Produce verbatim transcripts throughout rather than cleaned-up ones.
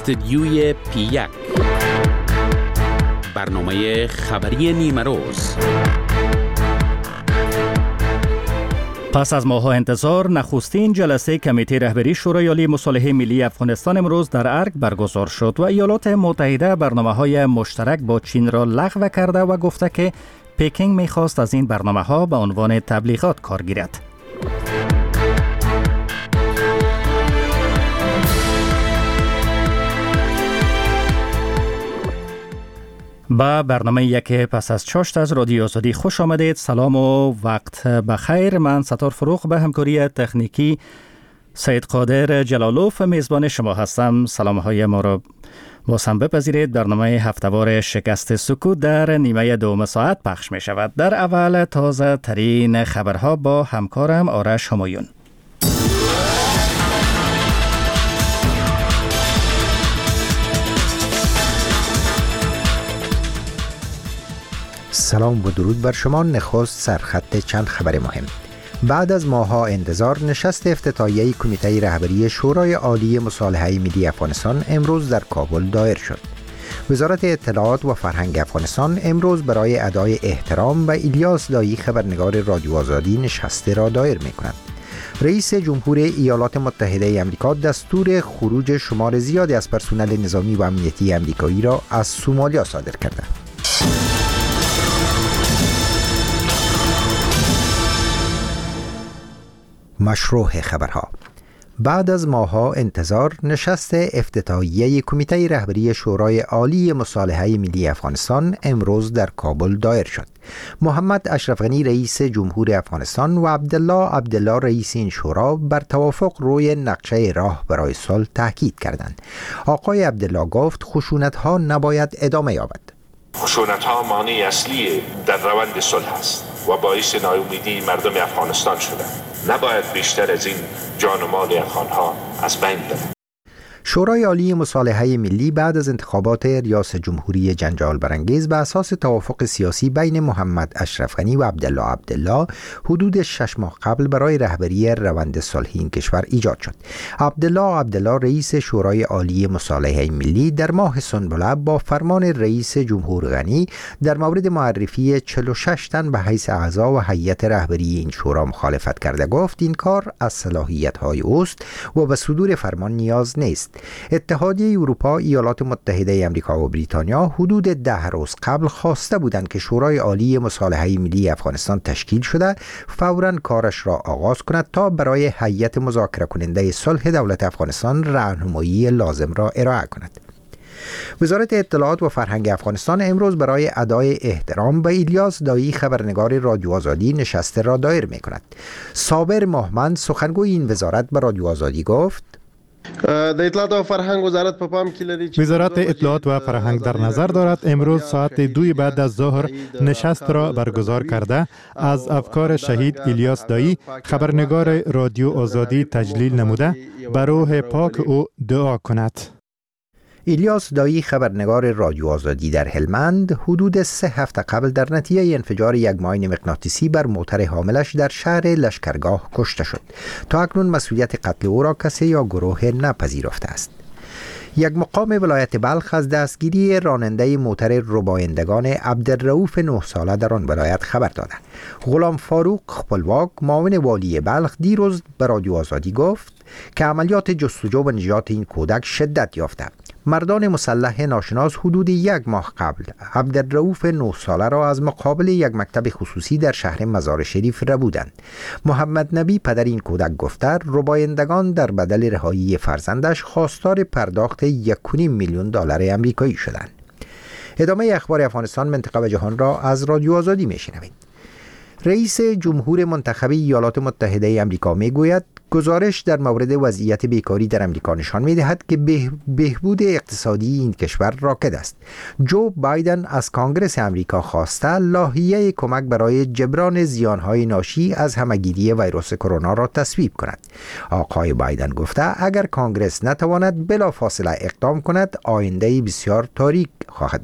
استدیوی پی یک، برنامه خبری نیمه روز. پس از ماه‌ها انتظار، نخستین جلسه کمیته رهبری شورای عالی مصالحه ملی افغانستان امروز در ارگ برگزار شد و ایالات متحده برنامه‌های مشترک با چین را لغو کرده و گفته که پکینگ می‌خواست از این برنامه‌ها به عنوان تبلیغات کار گیرد. با برنامه یک پس از چاشت از رادیو آزادی خوش آمدید. سلام و وقت بخیر. من ستار فروغ به همکاری تکنیکی سید قادر جلالوف میزبان شما هستم. سلام های ما را باز هم بپذیرید. برنامه هفته‌وار شکست سکوت در نیمه دوم ساعت پخش می شود. در اول تازه ترین خبرها با همکارم آرش همایون. سلام و درود بر شما. نخست سرخط چند خبر مهم. بعد از ماه‌ها انتظار، نشست افتتاحیه کمیته رهبری شورای عالی مصالحه ملی افغانستان امروز در کابل دایر شد. وزارت اطلاعات و فرهنگ افغانستان امروز برای ادای احترام به الیاس دایی خبرنگار رادیو آزادی نشست را دایر می‌کند. رئیس جمهور ایالات متحده آمریکا دستور خروج شمار زیادی از پرسنل نظامی و امنیتی آمریکایی را از سومالیا صادر کرده. مشروع خبرها. بعد از ماه‌ها انتظار، نشست افتتاحیه کمیته رهبری شورای عالی مصالحه ملی افغانستان امروز در کابل دایر شد. محمد اشرف غنی رئیس جمهور افغانستان و عبدالله عبدالله رئیس این شورا بر توافق روی نقشه راه برای صلح تاکید کردند. آقای عبدالله گفت خشونت‌ها نباید ادامه یابد. خشونت‌ها مانع اصلی در روند صلح است و باعث ناامیدی مردم افغانستان شده. نباید بیشتر از این جان و مال افغان‌ها از بین بره. شورای عالی مصالحه ملی بعد از انتخابات ریاست جمهوری جنجال برانگیز به اساس توافق سیاسی بین محمد اشرف غنی و عبدالله عبدالله حدود شش ماه قبل برای رهبری روند صلحی این کشور ایجاد شد. عبدالله عبدالله رئیس شورای عالی مصالحه ملی در ماه سنبله با فرمان رئیس جمهور غنی در مورد معرفی چهل و شش تن به حیث اعضا و هیئت رهبری این شورا مخالفت کرده. گفت این کار از صلاحیت‌های اوست و به صدور فرمان نیاز نیست. اتحادیه اروپا، ایالات متحده آمریکا و بریتانیا حدود ده روز قبل خواسته بودند که شورای عالی مصالحه ملی افغانستان تشکیل شده فوراً کارش را آغاز کند تا برای هیئت مذاکره کننده صلح دولت افغانستان راهنمایی لازم را ارائه کند. وزارت اطلاعات و فرهنگ افغانستان امروز برای ادای احترام به الیاس دایی خبرنگار رادیو آزادی نشست را دایر می کند. صابر مهمند سخنگوی این وزارت به رادیو آزادی گفت اطلاعات و فرهنگ وزارت په پام کې لري. وزارت اطلاعات و فرهنگ در نظر دارد امروز ساعت دوی بعد از ظهر نشست را برگزار کرده از افکار شهید الیاس دایی خبرنگار رادیو آزادی تجلیل نموده به روح پاک او دعا کند. الیاس دایی خبرنگار رادیو آزادی در هلمند حدود سه هفته قبل در نتیجه انفجار یک ماین مغناطیسی بر موتر حاملش در شهر لشکرگاه کشته شد. تا اکنون مسئولیت قتل او را کسی یا گروه نپذیرفته است. یک مقام ولایت بلخ از دستگیری راننده موتر ربایندگان عبدالرؤوف نه ساله در آن ولایت خبر داده. غلام فاروق خپلواک معاون والی بلخ دیروز به رادیو آزادی گفت که عملیات جستجو و نجات این کودک شدت یافته. مردان مسلح ناشناس حدود یک ماه قبل عبدالرؤوف نه ساله را از مقابل یک مکتب خصوصی در شهر مزار شریف ربودند. محمد نبی پدر این کودک گفته ربایندگان در بدل رهایی فرزندش خواستار پرداخت یک و نیم میلیون دلار آمریکایی شدند. ادامه اخبار افغانستان، منطقه و جهان را از رادیو آزادی میشنوید. رئیس جمهور منتخب ایالات متحده آمریکا میگوید گزارش در مورد وضعیت بیکاری در آمریکا نشان می‌دهد که به بهبود اقتصادی این کشور راکد است. جو بایدن از کانگرس آمریکا خواسته لایحه کمک برای جبران زیانهای ناشی از همه‌گیری ویروس کرونا را تصویب کند. آقای بایدن گفته اگر کانگرس نتواند بلافاصله اقدام کند آینده بسیار تاریک خواهد بود.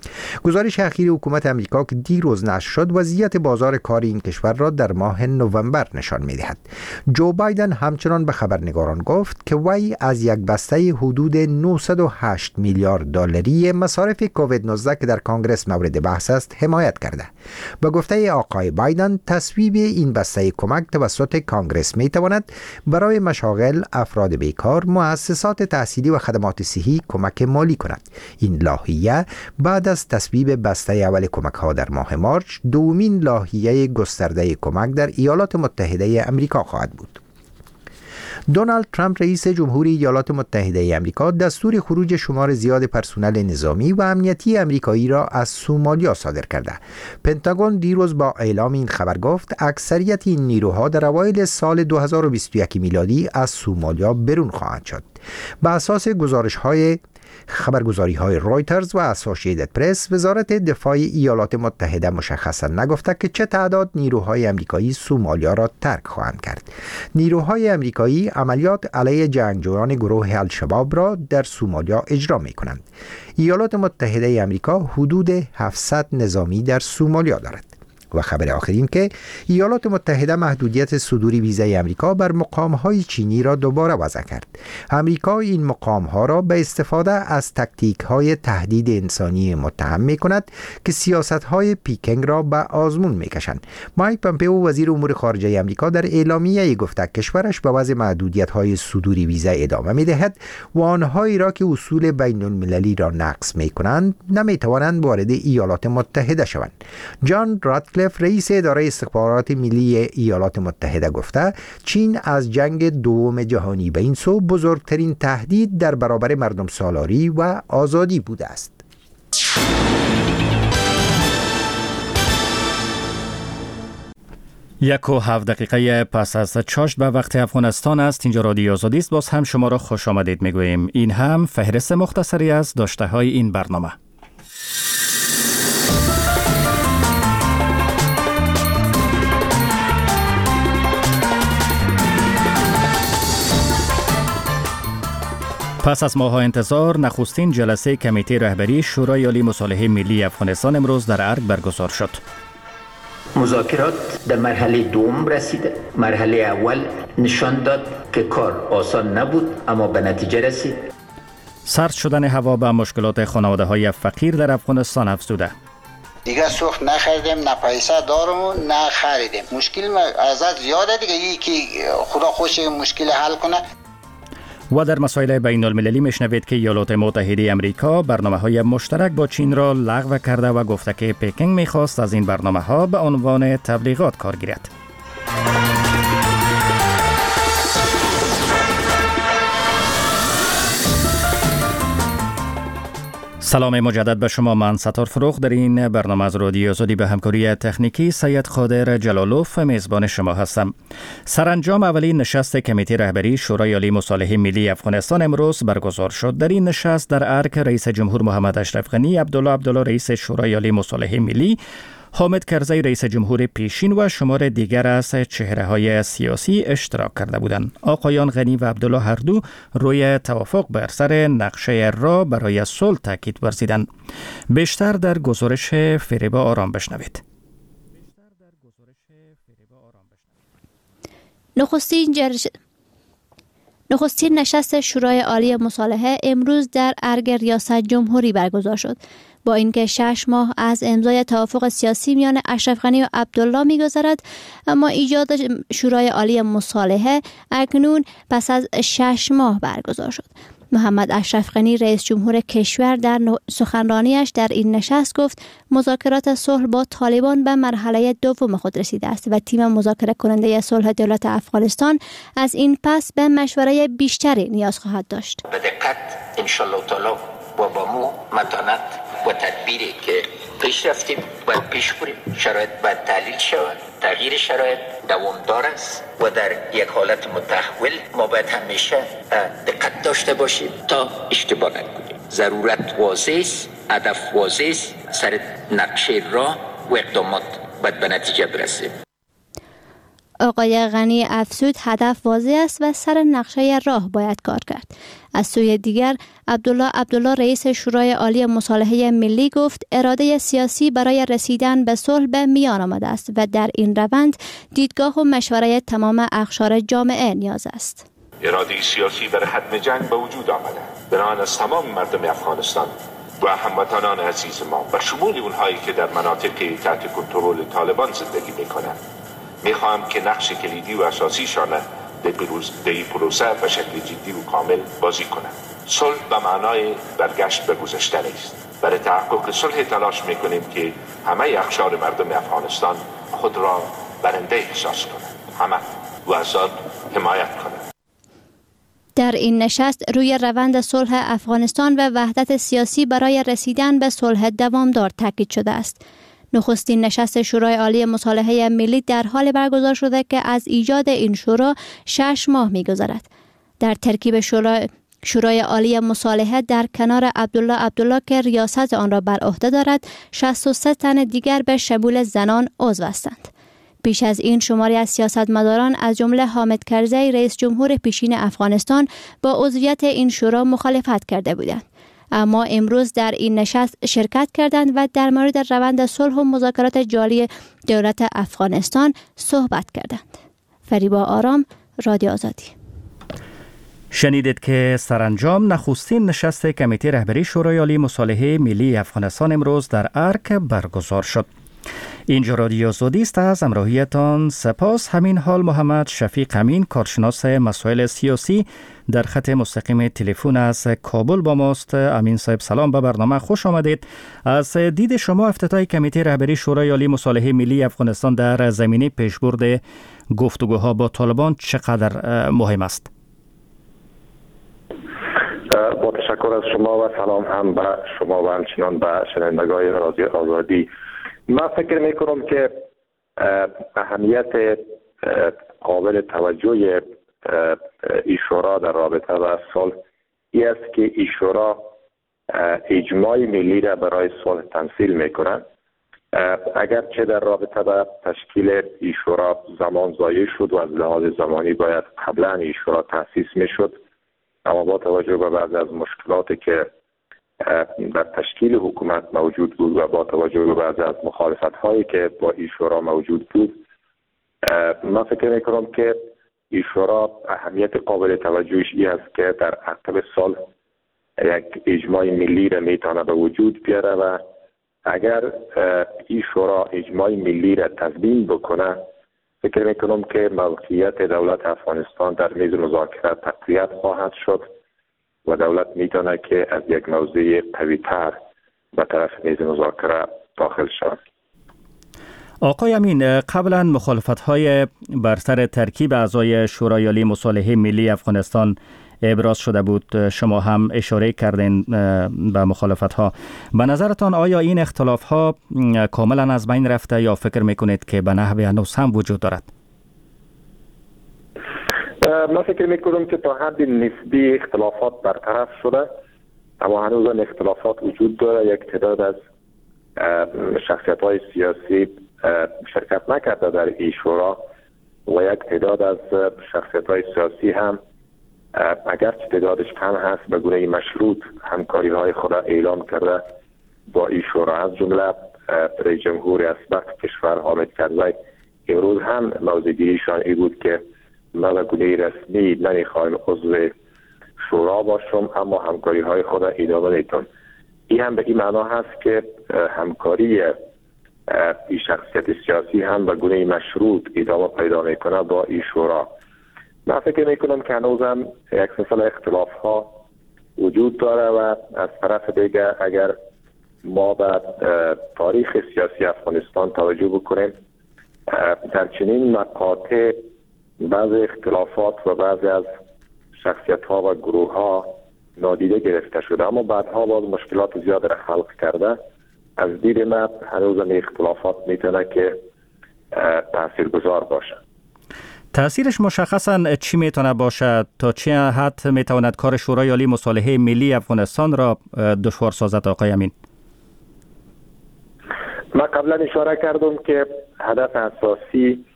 گزارش اخیر حکومت امریکا که دیروز نشر شد وضعیت بازار کار این کشور را در ماه نوامبر نشان می‌دهد. جو بایدن همچنان به خبرنگاران گفت که وی از یک بسته حدود نهصد و هشت میلیارد دلاری مصارف کووید نوزده که در کانگرس مورد بحث است حمایت کرده. به گفته آقای بایدن تصویب این بسته کمک توسط کانگرس می‌تواند برای مشاغل، افراد بیکار، مؤسسات تحصیلی و خدمات صحی کمک مالی کند. این لاهیه بعد از تصویب بسته اول کمک‌ها در ماه مارچ دومین لاهیه گسترده کمک در ایالات متحده آمریکا خواهد بود. دونالد ترامپ رئیس جمهوری ایالات متحده آمریکا دستور خروج شمار زیاد پرسنل نظامی و امنیتی آمریکایی را از سومالیا صادر کرده. پنتاگون دیروز با اعلام این خبر گفت اکثریت این نیروها در اوایل سال دو هزار و بیست و یک میلادی از سومالیا برون خواهند شد. بر اساس گزارش‌های خبرگزاری های رویترز و اسوسییتد پرس، وزارت دفاع ایالات متحده مشخصا نگفته که چه تعداد نیروهای آمریکایی سومالیا را ترک خواهند کرد. نیروهای آمریکایی عملیات علیه جنگجویان گروه الشباب را در سومالیا اجرا می کنند. ایالات متحده آمریکا حدود هفتصد نظامی در سومالیا دارد. و خبر آخر این که ایالات متحده محدودیت صدور ویزای آمریکا بر مقام‌های چینی را دوباره وضع کرد. آمریکا این مقام‌ها را به استفاده از تاکتیک‌های تهدید انسانی متهم می‌کند که سیاست‌های پیکنگ را به آزمون می‌کشند. مایک پامپئو وزیر امور خارجه آمریکا در اعلامیه‌ای گفته کشورش به وضع محدودیت‌های صدور ویزا ادامه می‌دهد و آنهایی را که اصول بین‌المللی را نقض می‌کنند نمی‌توانند وارد ایالات متحده شوند. جان راتکلیف رئیس اداره استخبارات ملی ایالات متحده گفته چین از جنگ دوم جهانی به این سو بزرگترین تهدید در برابر مردم سالاری و آزادی بوده است. یک و هفت دقیقه پس از چاشت به وقت افغانستان است. اینجا رادیو آزادی است. باز هم شما را خوش آمدید میگوییم. این هم فهرست مختصری از داشته های این برنامه. پس از ماه‌ها انتظار، نخستین جلسه کمیته رهبری شورای عالی مصالحه ملی افغانستان امروز در ارگ برگزار شد. مذاکرات در مرحله دوم رسیده. مرحله اول نشان داد که کار آسان نبود اما به نتیجه رسید. سرد شدن هوا به مشکلات خانواده‌های فقیر در افغانستان افزوده. دیگه سوخت نخریدیم، نه پیسه دارم نه خریدیم. مشکل ازت زیاده دیگه. یکی خدا خوش مشکل حل کنه. و در مسائل بین المللی میشنوید که ایالات متحده آمریکا برنامه‌های مشترک با چین را لغو کرده و گفته که پکینگ می‌خواست از این برنامه‌ها به عنوان تبلیغات کار گیرد. سلام مجدد به شما. من ستار فروغ در این برنامه از رادیو آزادی به همکاری تکنیکی سید قادر جلالوف میزبان شما هستم. سرانجام اولین نشست کمیته رهبری شورای عالی مصالحه ملی افغانستان امروز برگزار شد. در این نشست در ارگ رئیس جمهور محمد اشرف غنی، عبدالله عبدالله رئیس شورای عالی مصالحه ملی، حامد کرزی رئیس جمهور پیشین و شمار دیگر از چهره‌های سیاسی اشتراک کرده بودند. آقایان غنی و عبدالله هر دو روی توافق بر سر نقشه راه برای صلح تاکید ورزیدند. بیشتر در گزارش فریبا آرام بشنوید. نخستین جرش... نخستین نشست شورای عالی مصالحه امروز در ارگ ریاست جمهوری برگزار شد. با اینکه شش ماه از امضای توافق سیاسی میان اشرف غنی و عبدالله می‌گذرد، اما ایجاد شورای عالی مصالحه اکنون پس از شش ماه برگزار شد. محمد اشرف غنی رئیس جمهور کشور در سخنرانیش در این نشست گفت مذاکرات صلح با طالبان به مرحله دوم خود رسیده است و تیم مذاکره کننده صلح دولت افغانستان از این پس به مشوره بیشتری نیاز خواهد داشت. به دقت ان شاء الله تعالی و با مو متانت و تدبیری که پیش رفتیم باید پیش بریم. شرایط باید تحلیل شود. تغییر شرایط دوامدار است و در یک حالت متحول ما باید همیشه دقت داشته باشیم تا اشتباه نکنیم. ضرورت واضح است، هدف واضح است، سر نقشه راه و اقدامات باید به نتیجه برسیم. آقای غنی افزود هدف واضح است و سر نقشه راه باید کار کرد. از سوی دیگر عبدالله عبدالله رئیس شورای عالی مصالحه ملی گفت اراده سیاسی برای رسیدن به صلح به میان آمده است و در این روند دیدگاه و مشوره تمام اقشار جامعه نیاز است. اراده سیاسی برای ختم جنگ به وجود آمده. بنابراین از تمام مردم افغانستان و هموطنان عزیز ما و شمول اونهایی که در مناطقی تحت کنترل طالبان زندگی میکنند میخواهم که نقش کلیدی و اساسیشان در این پروسه به شکل جدی و کامل بازی کنند. صلح به معنای برگشت به گذشته نیست. برای تحقق صلح تلاش میکنیم که همه اقشار مردم افغانستان خود را برنده احساس کنند، همه و از آن حمایت کنند. در این نشست روی روند صلح افغانستان و وحدت سیاسی برای رسیدن به صلح دوامدار تاکید شده است. نخستین نشست شورای عالی مصالحه ملی در حال برگزار شده که از ایجاد این شورا شش ماه می‌گذرد. در ترکیب شورای شورای عالی مصالحه در کنار عبدالله عبدالله که ریاست آن را بر عهده دارد، شصت و سه تن دیگر به شمول زنان عضو هستند. پیش از این شماری از سیاستمداران از جمله حامد کرزی رئیس جمهور پیشین افغانستان با عضویت این شورا مخالفت کرده بودند. اما امروز در این نشست شرکت کردند و در مورد روند صلح و مذاکرات جاری دولت افغانستان صحبت کردند. فریبا آرام، رادیو آزادی. شنیدید که سرانجام نخستین نشست کمیته رهبری شورای عالی مصالحه ملی افغانستان امروز در ارک برگزار شد. اینجا رادیو آزادی است. از همراهیتان سپاس. همین حال محمد شفیق امین کارشناس مسائل سیاسی در خط مستقیم تلفن از کابل با ماست. امین صاحب سلام، به برنامه خوش آمدید. از دید شما افتتاح کمیته رهبری شورای عالی مصالحه ملی افغانستان در زمینه پیشبرد گفتگوها با طالبان چقدر مهم است؟ با تشکر از شما و سلام هم به شما و همچنان به شنوندگان رادیو آزادی. من فکر میکنم که اهمیت قابل توجه این شورا در رابطه با صلح این است که این شورا اجماع ملی را برای صلح تمثیل میکنه. اگرچه در رابطه با تشکیل این شورا زمان ضایع شد و از لحاظ زمانی باید قبلا این شورا تأسیس میشد، اما با توجه به بعضی از مشکلاتی که در تشکیل حکومت موجود بود و با توجه به بعضی از مخالفت هایی که با این شورا موجود بود، من فکر میکنم که این شورا اهمیت قابل توجهش این است که در عقب صلح یک اجماع ملی را میتونه به وجود بیاره و اگر این شورا اجماع ملی را تضمین بکنه، فکر میکنم که موقعیت دولت افغانستان در میز مذاکرات تقویت خواهد شد و دولت میتونه که از یک موضع قوی‌تر به طرف میز مذاکره داخل شود. آقای امین، قبلا مخالفت‌های بر سر ترکیب اعضای شورای عالی مصالحه ملی افغانستان ابراز شده بود. شما هم اشاره کردین به مخالفت‌ها. به نظرتان آیا این اختلاف‌ها کاملا از بین رفته یا فکر میکنید که به نحو هنوز هم وجود دارد؟ من فکر میکنم که تا حد نسبی اختلافات برطرف شده، اما هنوز هم اختلافات وجود داره. یک تعداد از شخصیت‌های سیاسی شرکت نکرده در این شورا و یک تعداد از شخصیت‌های سیاسی هم اگرچه تعدادش کم هست به گونه مشروط همکاری‌های خود اعلام کرده با این شورا. از جمله رئیس جمهور اسبق کشور حامد کرزی امروز هم موضوعیشان این بود که من به گونه رسمی نمیخوایم عضو شورا باشم، اما همکاری های خود ادامه میتونم. این هم به این معنا هست که همکاری این شخصیت سیاسی هم به گونه مشروط ادامه پیدا میکنه با این شورا. من فکر میکنم که هنوزم یک سلسله اختلاف ها وجود داره و از طرف دیگر اگر ما به تاریخ سیاسی افغانستان توجه بکنیم، در چنین مقاطع بعضی اختلافات و بعضی از شخصیت ها و گروه ها نادیده گرفته شده، اما بعدها باز مشکلات زیاد را خلق کرده. از دید من هنوز این اختلافات میتونه که تاثیرگذار باشه. تأثیرش مشخصا چی میتونه باشه؟ تا چه حد میتواند کار شورای عالی مصالحه ملی افغانستان را دشوار سازد آقای امین؟ من قبلا اشاره کردم که هدف اساسی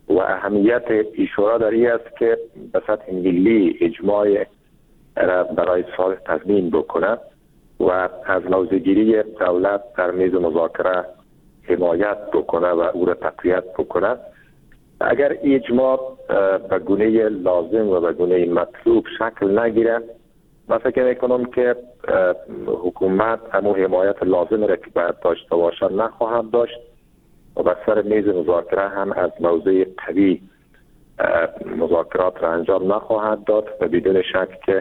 و اهمیت این شورا در این است که به سطح ملی اجماع را برای صلح تضمین بکنه و از موضع‌گیری دولت در میز مذاکره حمایت بکنه و او را تقویت بکنه. اگر اجماع به گونه لازم و به گونه مطلوب شکل نگیره، من فکر میکنم که حکومت همون حمایت لازم را که باید داشته باشد نخواهد داشت و به سر میز مذاکره هم از موضع قوی مذاکرات را انجام نخواهد داد و بدون شک که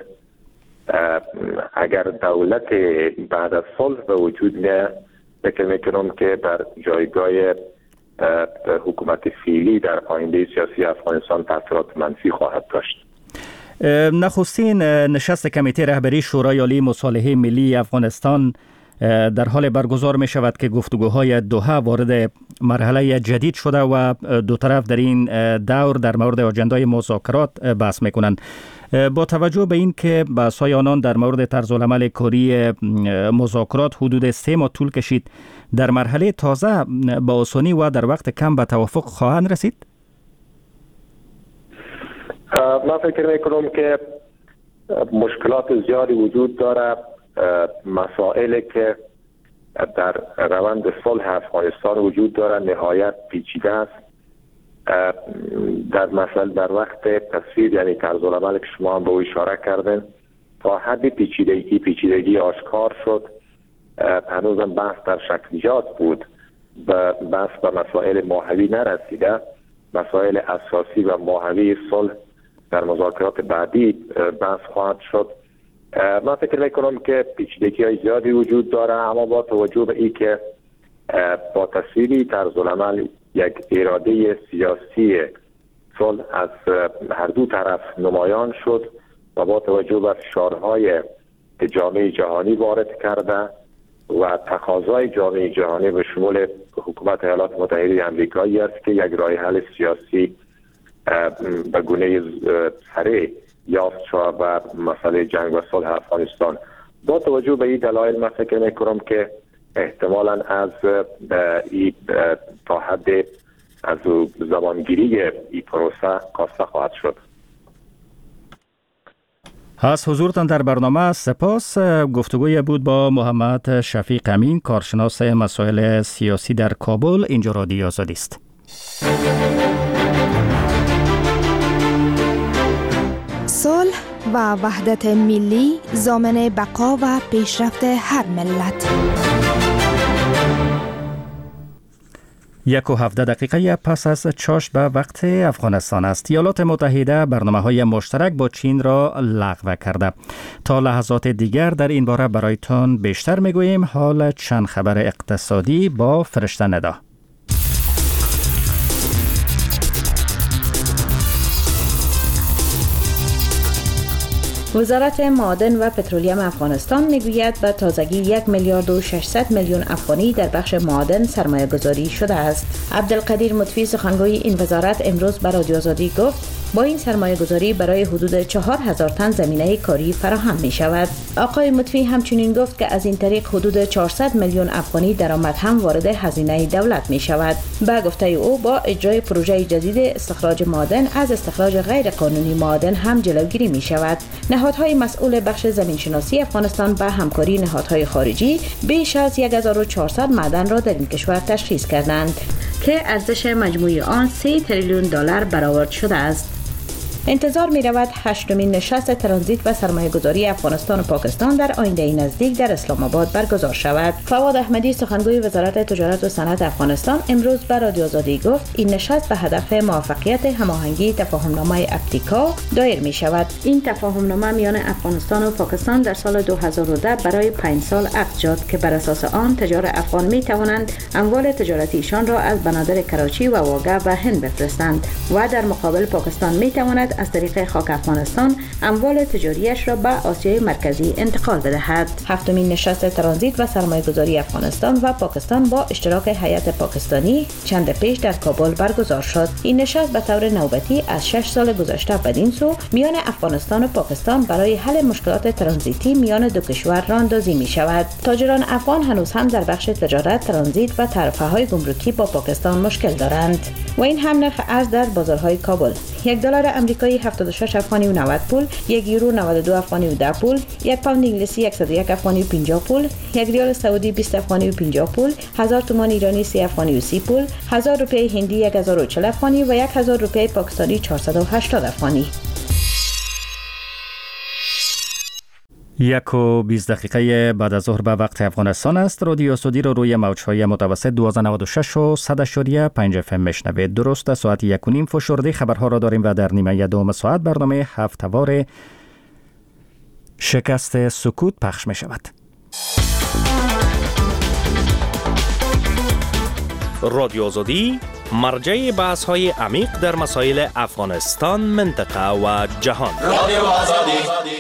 اگر دولت بعد از صلح به وجود میاد، فکر میکنم که بر جایگاه حکومت فعلی در آینده سیاسی افغانستان تاثیرات منفی خواهد داشت. نخستین نشست کمیته رهبری شورای عالی مصالحه ملی افغانستان در حال برگزار می شود که گفتگوهای دوحه وارد مرحله جدید شده و دو طرف در این دور در مورد اجندای مذاکرات بحث می کنند. با توجه به این که بحث‌های آنان در مورد طرزالعمل کاری مذاکرات حدود سه ماه طول کشید، در مرحله تازه با آسانی و در وقت کم به توافق خواهند رسید؟ من فکر میکنم که مشکلات زیادی وجود داره. مسائلی که در روند صلح افغانستان وجود داره نهایت پیچیده است. در مثلا در وقت تصویر، یعنی طرزالعمل که شما هم به او اشاره کردن، تا حد پیچیدگی پیچیدگی آشکار شد. هنوزم بحث در شکلیات بود، بحث به مسائل ماهوی نرسیده. مسائل اساسی و ماهوی صلح در مذاکرات بعدی بحث خواهد شد. من فکر میکنم که پیچیدگی های زیادی وجود داره، اما با توجه به این که با تصویری طرزالعمل یک اراده سیاسی صلح از هر دو طرف نمایان شد و با توجه به فشارهای جامعه جهانی وارد کرده و تقاضای جامعه جهانی به شمول حکومت ایالات متحده آمریکایی است که یک راه حل سیاسی به گونه سریع یافت شود و مسئله جنگ و صلح افغانستان. با توجه به این دلایل من فکر میکنم که احتمالاً از این تا حد از زمانگیری این پروسه کاسته خواهد شد. از حضورتان در برنامه سپاس. گفتگوی بود با محمد شفیق امین، کارشناس مسائل سیاسی در کابل. اینجا رادیو آزادی است. صلح و وحدت ملی ضامن بقا و پیشرفت هر ملت. یک و هفده دقیقه پس از چاشت به وقت افغانستان است. ایالات متحده برنامه‌های مشترک با چین را لغو کرده. تا لحظات دیگر در این باره برایتان بیشتر میگوییم. حال چند خبر اقتصادی با فرشته ندا. وزارت معادن و پترولیم افغانستان میگوید به تازگی یک میلیارد و ششصد میلیون افغانی در بخش معادن سرمایه گذاری شده است. عبدالقدیر مطفی سخنگوی این وزارت امروز به رادیو آزادی گفت با این سرمایه گذاری برای حدود چهار هزار تن زمینه کاری فراهم می شود. آقای مطفی همچنین گفت که از این طریق حدود چهارصد میلیون افغانی درآمد هم وارد هزینه دولت می شود. به گفته او با اجرای پروژه جدید استخراج معادن از استخراج غیر قانونی معادن هم جلوگیری می شود. نهادهای مسئول بخش زمینشناسی افغانستان با همکاری نهادهای خارجی بیش از هزار و چهارصد معدن را در این کشور تشخیص کردند که ارزش مجموعی آن سه تریلیون دلار برآورد شده است. انتظار می رود هشتمین نشست ترانزیت و سرمایه گذاری افغانستان و پاکستان در آینده نزدیک در اسلام آباد برگزار شود. فواد احمدی سخنگوی وزارت تجارت و صنعت افغانستان امروز به رادیو آزادی گفت این نشست به هدف موفقیت هماهنگی تفاهمنامه اپتیکا دایر می شود. این تفاهمنامه میان افغانستان و پاکستان در سال دو هزار و ده برای پنج سال عقد شد که بر اساس آن تجار افغان می توانند اموال تجارتیشان را از بنادر کراچی و واگه و هند بفرستند و در مقابل پاکستان می تواند می‌خواهد از طریق خاک افغانستان اموال تجاریش را به آسیای مرکزی انتقال بدهد. هفتمین نشست ترانزیت و سرمایه‌گذاری افغانستان و پاکستان با اشتراک هیئت پاکستانی چند پیش در کابل برگزار شد. این نشست به طور نوبتی از شش سال گذشته بدین سو میان افغانستان و پاکستان برای حل مشکلات ترانزیتی میان دو کشور راهاندازی می شود. تاجران افغان هنوز هم در بخش تجارت، ترانزیت و تعرفه‌های گمرکی با پاکستان مشکل دارند و این هم نرخ ارز در بازارهای کابل. یک دلار آمریکایی هفتاد و شش افغانی و نود پول، یک یورو نود و دو افغانی و ده پول، یک پوند انگلیسی صد و یک افغانی و پنجاه پول، یک ریال سعودی بیست افغانی و پنجاه پول، هزار تومان ایرانی سی افغانی و سی پول، هزار روپیه هندی یک هزار و چهل افغانی و یک هزار روپیه پاکستانی چهارصد و هشتاد افغانی. یک و بیست دقیقه بعد از ظهر به وقت افغانستان است. رادیو سعودی رو روی موج‌های متوسط دویست و نود و شش و صد اشاریه پنج اف ام میشنوید. درست ساعت یک و نیم فشرده خبرها را داریم و در نیمه دوم ساعت برنامه هفته‌وار شکست سکوت پخش می شود. رادیو آزادی مرجع بحث‌های عمیق در مسائل افغانستان، منطقه و جهان. رادیو آزادی.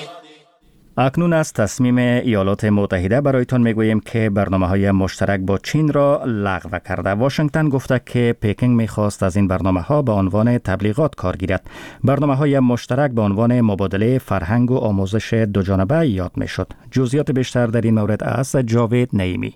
اکنون از تصمیم ایالات متحده برایتان میگوییم که برنامه‌های مشترک با چین را لغو کرده. واشنگتن گفته که پکینگ می‌خواست از این برنامه‌ها به عنوان تبلیغات کار گیرد. برنامه‌های مشترک به عنوان مبادله فرهنگ و آموزش دوجانبه یاد می‌شد. جزئیات بیشتر در این مورد از جاوید نعیمی.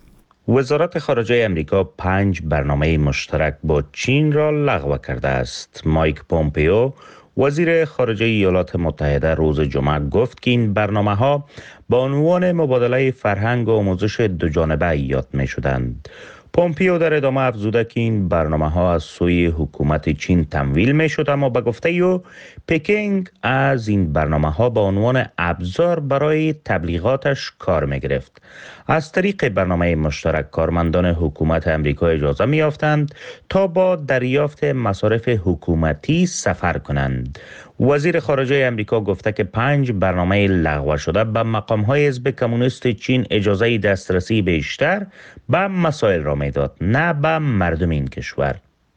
وزارت خارجه امریکا پنج برنامه مشترک با چین را لغو کرده است. مایک پومپیو وزیر خارجه ایالات متحده روز جمعه گفت که این برنامه‌ها با عنوان مبادله فرهنگ و آموزش دوجانبه یاد می‌شدند. پومپیو در ادامه افزوده که این برنامه‌ها از سوی حکومت چین تمویل می‌شد، اما به گفته او پکینگ از این برنامه‌ها به عنوان ابزار برای تبلیغاتش کار می‌گرفت. از طریق برنامه مشترک کارمندان حکومت امریکا اجازه می‌یافتند تا با دریافت مصارف حکومتی سفر کنند. وزیر خارجه امریکا گفته که پنج برنامه لغو شده به مقام‌های حزب کمونیست چین اجازه دسترسی بیشتر به مسائل را میداد، نه به مردم این کشور.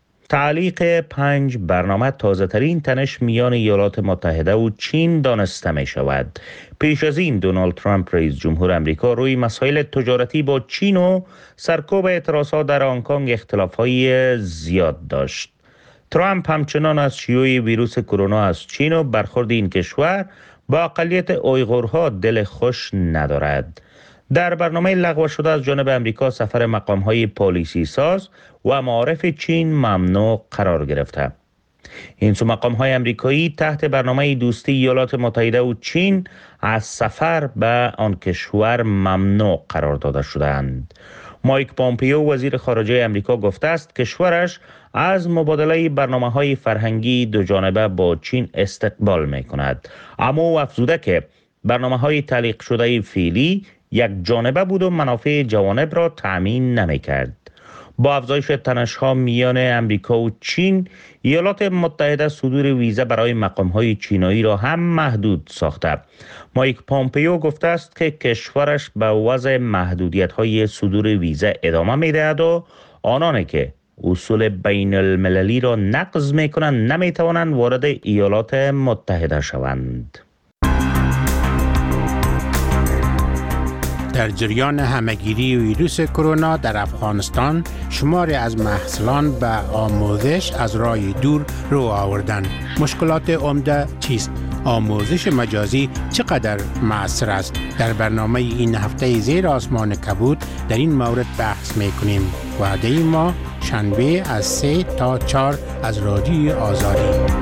تعلیق پنج برنامه تازه ترین تنش میان ایالات متحده و چین دانسته می شود. پیش از این دونالد ترامپ رئیس جمهور امریکا روی مسائل تجارتی با چین و سرکوب اعتراضات در هنگ کنگ اختلاف‌های زیاد داشت. ترامپ همچنان از شیوع ویروس کرونا از چین و برخورد این کشور با اقلیت اویغورها دل خوش ندارد. در برنامه لغو شده از جانب امریکا سفر مقام‌های پالیسی ساز و معارف چین ممنوع قرار گرفته. این سو مقام‌های امریکایی تحت برنامه دوستی ایالات متحده و چین از سفر به آن کشور ممنوع قرار داده شدند. مایک پومپیو وزیر خارجه امریکا گفته است کشورش از مبادله برنامه‌های فرهنگی دوجانبه با چین استقبال می‌کند، اما او افزوده که برنامه‌های تعلیق شده فعلی یک جانبه بود و منافع جوانب را تأمین نمی‌کرد. با افزایش تنش‌ها میان امریکا و چین، ایالات متحده صدور ویزا برای مقام‌های چینایی را هم محدود ساخته. مایک پومپیو گفته است که کشورش به وضع محدودیت‌های صدور ویزا ادامه می‌دهد و آنانی که اصول بین المللی را نقض می‌کنند نمی‌توانند وارد ایالات متحده شوند. در جریان همهگیری ویروس کرونا در افغانستان، شماری از محصلان به آموزش از راه دور رو آوردند. مشکلات عمده چیست؟ آموزش مجازی چقدر مؤثر است؟ در برنامه این هفته زیر آسمان کبود در این مورد بحث میکنیم. وعده ما شنبه از سه تا چهار از رادیوی آزادی.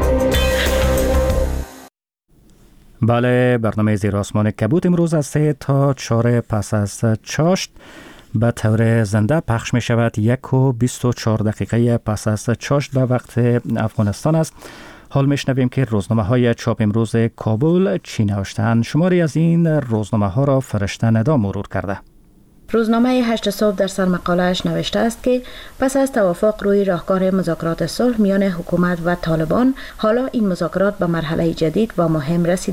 بله، برنامه زیر آسمان کبود امروز از سه تا چهار پس از چاشت به طور زنده پخش می شود. یک و بیست و چهار دقیقه پس از چاشت به وقت افغانستان است. حال می شنویم که روزنامه های چاپ امروز کابل چی نوشتند. شماری از این روزنامه ها را فرشته ندا مرور کرده. روزنامه هشت صبح در سرمقاله‌اش نوشته است که پس از توافق روی راهکار مذاکرات صلح میان حکومت و طالبان، حالا این مذاکرات به مرحله جدید و مهم رسیده است.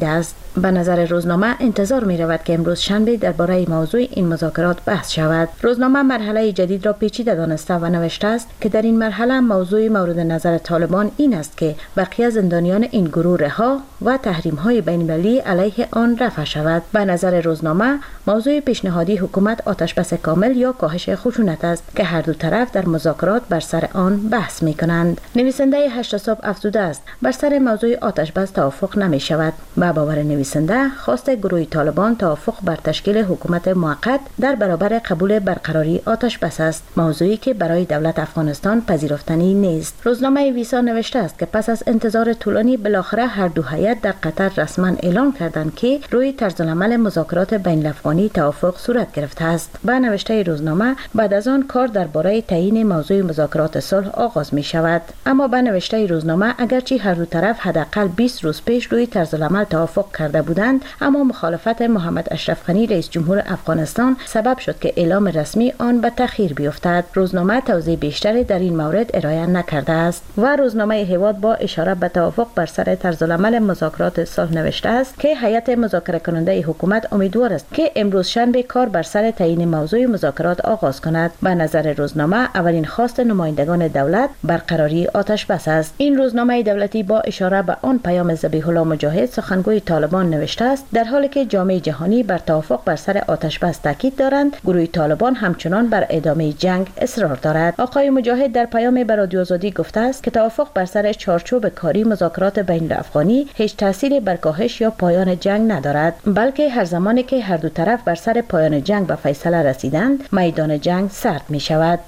به نظر روزنامه انتظار می رود که امروز شنبه درباره موضوع این مذاکرات بحث شود. روزنامه مرحله جدید را پیچیده دانسته و نوشته است که در این مرحله موضوع مورد نظر طالبان این است که بقیه زندانیان این گروه رها و تحریم های بین المللی علیه آن رفع شود. به نظر روزنامه موضوع پیشنهادی حکومت آتشبس کامل یا کاهش خشونت است که هر دو طرف در مذاکرات بر سر آن بحث می کنند. نویسنده هشت صبح افزوده است بر سر موضوع آتشبس توافق نمی شود. به باور نویسنده خواست گروه طالبان توافق بر تشکیل حکومت موقت در برابر قبول برقراری آتشبس است، موضوعی که برای دولت افغانستان پذیرفتنی نیست. روزنامه ویسا نوشته است که پس از انتظار طولانی بالاخره هر دو هیئت در قطر رسما اعلان کردند که روی طرزالعمل مذاکرات بین الافغانی توافق صورت گرفته است. با نوشته روزنامه بعد از آن کار درباره تعیین موضوع مذاکرات صلح آغاز می شود. اما با نوشته روزنامه اگرچه هر دو طرف حداقل بیست روز پیش روی طرزالعمل توافق کرده بودند، اما مخالفت محمد اشرف غنی رئیس جمهور افغانستان سبب شد که اعلام رسمی آن به تأخیر بیفتد. روزنامه توضیح بیشتری در این مورد ارائه نکرده است و روزنامه هواد با اشاره به توافق بر سر طرزالعمل مذاکرات صلح نوشته است که هیئت مذاکره کننده حکومت امیدوار است که امروز شنبه کار بر سر تعیین موضوع مذاکرات آغاز کند. به نظر روزنامه اولین خواست نمایندگان دولت برقراری آتش بس است. این روزنامه دولتی با اشاره به آن پیام ذبیح الله مجاهد سخنگوی طالبان نوشته است در حالی که جامعه جهانی بر توافق بر سر آتش بس تاکید دارند، گروه طالبان همچنان بر ادامه جنگ اصرار دارد. آقای مجاهد در پیام به رادیو آزادی گفته است که توافق بر سر چارچوب کاری مذاکرات بین الافغانی هیچ تأثیری بر کاهش یا پایان جنگ ندارد، بلکه هر زمانی که هر دو طرف بر سر پایان جنگ به فیصله رسیدند میدان جنگ سرد می شود.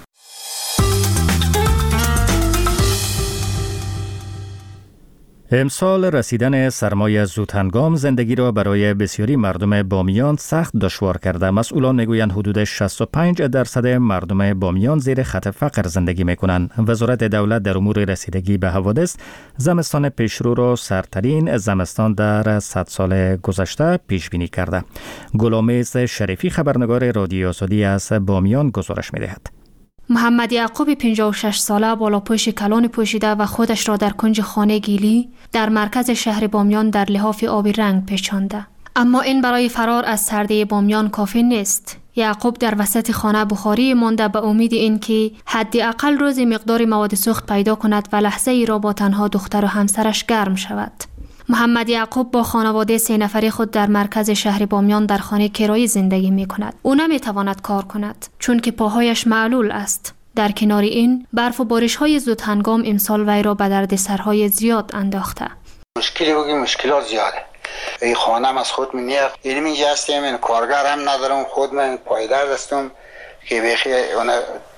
امسال رسیدن سرمایه زودهنگام زندگی را برای بسیاری مردم بامیان سخت دشوار کرده. مسئولان میگویند حدود شصت و پنج درصد مردم بامیان زیر خط فقر زندگی میکنند. وزارت دولت در امور رسیدگی به حوادث زمستان پیشرو را سردترین زمستان در صد سال گذشته پیش بینی کرده. گلامیز شریفی خبرنگار رادیو آزادی از بامیان گزارش میدهد. محمد یعقوب پنجاه و شش ساله بالاپوش کلان پوشیده و خودش را در کنج خانه گیلی در مرکز شهر بامیان در لحاف آبی رنگ پیچانده. اما این برای فرار از سردی بامیان کافی نیست. یعقوب در وسط خانه بخاری مانده به امید اینکه حداقل روزی مقدار مواد سوخت پیدا کند و لحظه ای را با تنها دختر و همسرش گرم شود. محمد یعقوب با خانواده سه نفری خود در مرکز شهر بامیان در خانه کرایه زندگی می کند. او نمی تواند کار کند چون که پاهایش معلول است. در کنار این برف و بارش های زود هنگام امسال وی را به درد سرهای زیاد انداخته. مشکلی بگی مشکلات زیاده. این خانم از خود منیه علمی هستم، این کارگر هم ندارم، خود من پایدار هستم که بخی اون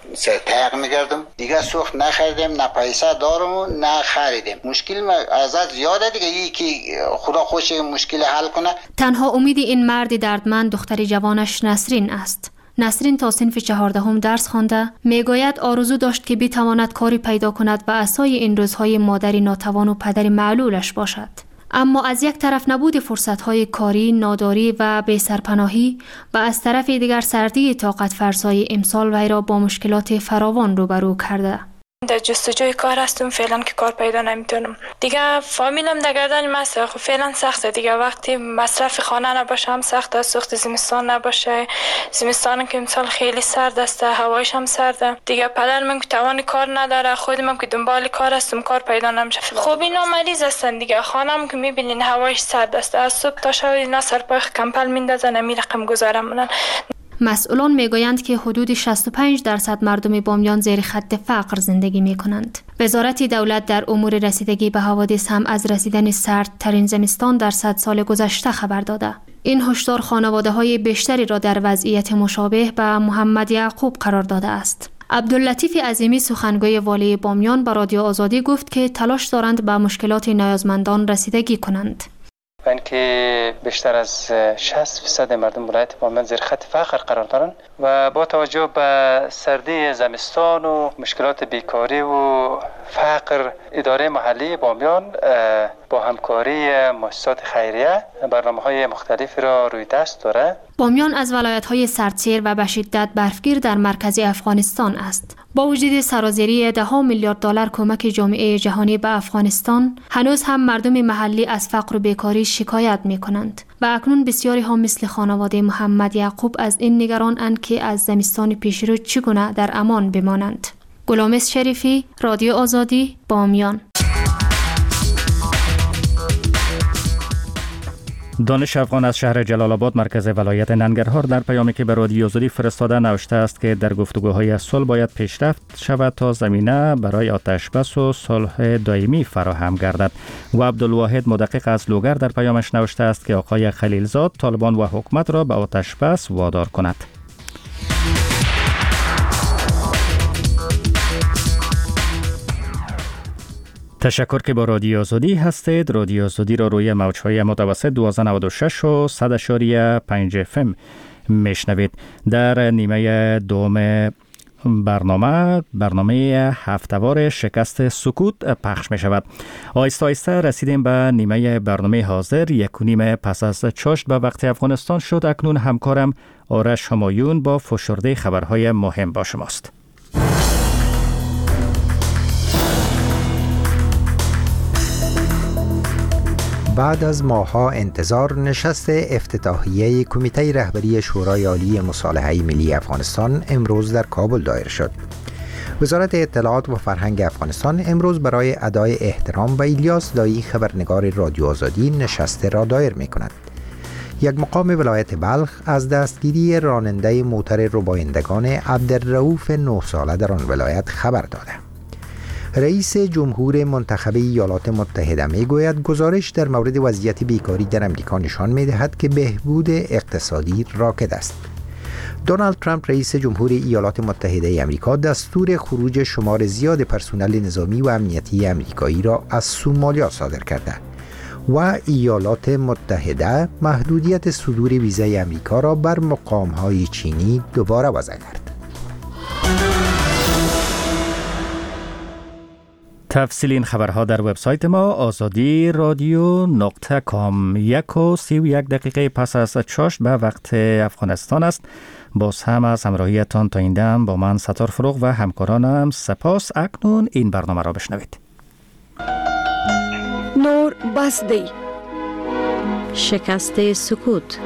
تایق میگردم دیگه، سوخت نخریدم، نه پیسه دارم و نه خریدم. مشکل ازت زیاده دیگه، یکی خدا خوش مشکل حل کنه. تنها امید این مرد دردمند دختر جوانش نسرین است. نسرین تا صنف چهاردهم درس خوانده. میگوید آرزو داشت که بتواند کاری پیدا کند و عصای این روزهای مادری ناتوان و پدر معلولش باشد. اما از یک طرف نبود فرصت‌های کاری، ناداری و بی‌سرپناهی و از طرف دیگر سردی طاقت فرسای امسال وی را با مشکلات فراوان روبرو کرده. در جستجوی کار هستم، فعلا که کار پیدا نمیتونم. دیگه فامیلم در گردن ماست، خب فعلا سخته دیگه. وقتی مصرف خانه نباشه هم سخته، سوخت زمستان نباشه، زمستان که امسال خیلی سرد است، هوایش هم سرده دیگه. پدرم که توان کار نداره، خودم که دنبال کار هستم، کار پیدا نمیشه. خب اینا مریض هستن دیگه. خانم که میبینین هوایش سرد است، از صبح تا شب اینا سرپای کمپل میندازن، می رقم گذارم. مسئولان میگویند که حدود شصت و پنج درصد مردم بامیان زیر خط فقر زندگی می کنند. وزارت دولت در امور رسیدگی به حوادث هم از رسیدن سردترین زمستان در صد سال گذشته خبر داده. این هشدار خانواده های بیشتری را در وضعیت مشابه به محمد یعقوب قرار داده است. عبداللطیف عظیمی سخنگوی والی بامیان به رادیو آزادی گفت که تلاش دارند به مشکلات نیازمندان رسیدگی کنند. این که بیشتر از شصت درصد مردم ولایت بامیان زیر خط فقر قرار دارند و با توجه به سردی زمستان و مشکلات بیکاری و فقر، اداره محلی بامیان با همکاری مؤسسات خیریه برنامه‌های مختلفی را روی دست داره. بامیان از ولایت‌های سردسیر و به شدت برفگیر در مرکز افغانستان است. با وجود سرازیری ده ها میلیارد دلار کمک جامعه جهانی به افغانستان، هنوز هم مردم محلی از فقر و بیکاری شکایت می کنند و اکنون بسیاری ها مثل خانواده محمد یعقوب از این نگران اند که از زمستان پیشرو چگونه در امان بمانند. غلامس شریفی، رادیو آزادی، بامیان. دانش افغان از شهر جلال آباد مرکز ولایت ننگرهار در پیامی که به رادیو آزادی فرستاده نوشته است که در گفتگوهای صلح باید پیشرفت شود تا زمینه برای آتش بس و صلح دائمی فراهم گردد. و عبدالواحد مدقق از لوگر در پیامش نوشته است که آقای خلیلزاد طالبان و حکومت را به آتش بس وادار کند. تشکر که با رادیو آزادی هستید. رادیو آزادی را روی موج‌های متوسط دویست و نود و شش و صد اشاری پنج اف ام میشنوید. در نیمه دوم برنامه برنامه هفته‌وار شکست سکوت پخش می شود. آیسته آیسته رسیدیم به نیمه برنامه حاضر. یک و نیم پس از چاشت به وقت افغانستان شد. اکنون همکارم آرش همایون با فشرده خبرهای مهم با شماست. بعد از ماه‌ها انتظار نشست افتتاحیه کمیته رهبری شورای عالی مصالحه ملی افغانستان امروز در کابل دایر شد. وزارت اطلاعات و فرهنگ افغانستان امروز برای ادای احترام به الیاس دایی خبرنگار رادیو آزادی نشست را دایر می کند. یک مقام ولایت بلخ از دستگیری راننده موتر ربایندگان عبدالرؤوف نه ساله در آن ولایت خبر داده. رئیس جمهور منتخب ایالات متحده می گوید گزارش در مورد وضعیت بیکاری در امریکا نشان می دهد که بهبود اقتصادی راکد است. دونالد ترامپ رئیس جمهور ایالات متحده امریکا دستور خروج شمار زیاد پرسنل نظامی و امنیتی امریکایی را از سومالیا صادر کرده و ایالات متحده محدودیت صدور ویزای امریکا را بر مقام‌های چینی دوباره وضع کرد. تفصیل این خبرها در وبسایت ما آزادی رادیو نقطه کام. یک و سی و یک دقیقه پس از چاشت به وقت افغانستان است. باز هم از همراهیتان تا این دم با من ستار فروغ و همکارانم سپاس. اکنون این برنامه را بشنوید. نور بسدی، شکست سکوت.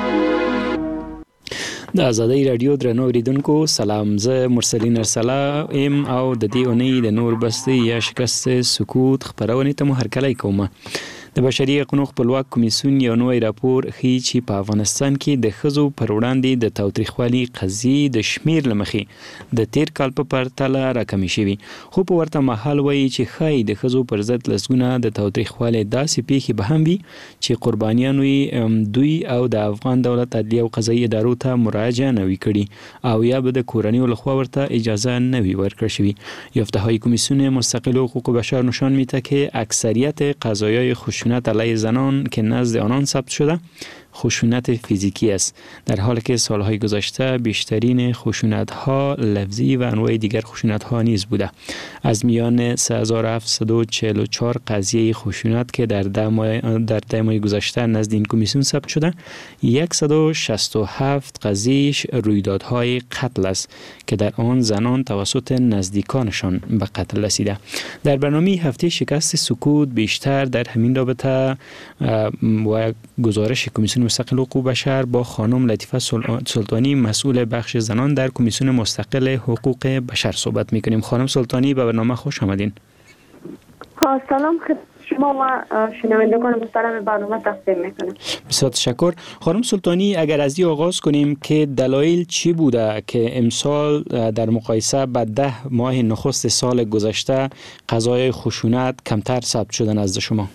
د آزادۍ رادیو درنو اوریدونکو سلام. زه مرسلین ارسلا ام او د دې اونۍ د نور بستي یا شکست سکوت خبرونه ته مو هرکلی کوم. د بشري حقوقو خپلواک کمیسیون یو نوی راپور ښیي چې په افغانستان کې د ښځو پر وړاندې د تاوتریخوالي قضیې د شمیر له مخې د تیر کال په پرتله راکمې شوي، خو په ورته مهال وایي چې ښایي د ښځو پر ضد لسګونه د تاوتریخوالي داسې پیښې به هم وي چې قربانیان وي دوی او د افغان دولت عدلیه او قضایي ادارو ته مراجعه نه وي کړي او یا به د کورنیو لخوا ورته اجازه نه وي ورکړل شوي. یافته‌های کمیسیون مستقل حقوق بشر نشان می‌دهد که اکثریت قضایای خشونت علیه زنان که نزد آنان ثبت شده خشونت فیزیکی است، در حالی که سالهای گذشته بیشترین خشونت ها لفظی و انواع دیگر خشونت ها نیز بوده. از میان سه هزار و هفتصد و چهل و چهار قضیه خشونت که در ده ماه در ده ماه گذشته نزد این کمیسیون ثبت شده، صد و شصت و هفت قضیهش رویدادهای قتل است که در آن زنان توسط نزدیکانشان به قتل رسیده. در برنامه هفته شکست سکوت بیشتر در همین رابطه و گزارش کمیسیون مستقل حقوق بشر با خانم لطیفه سلطانی مسئول بخش زنان در کمیسیون مستقل حقوق بشر صحبت میکنیم. خانم سلطانی به برنامه خوش آمدین. سلام خدمت شما و شنوندگان محترم برنامه تقدیم میکنم. بسیار تشکر. خانم سلطانی اگر از این آغاز کنیم که دلایل چی بوده که امسال در مقایسه با ده ماه نخست سال گذشته قضایای خشونت کمتر ثبت شده نزد شما؟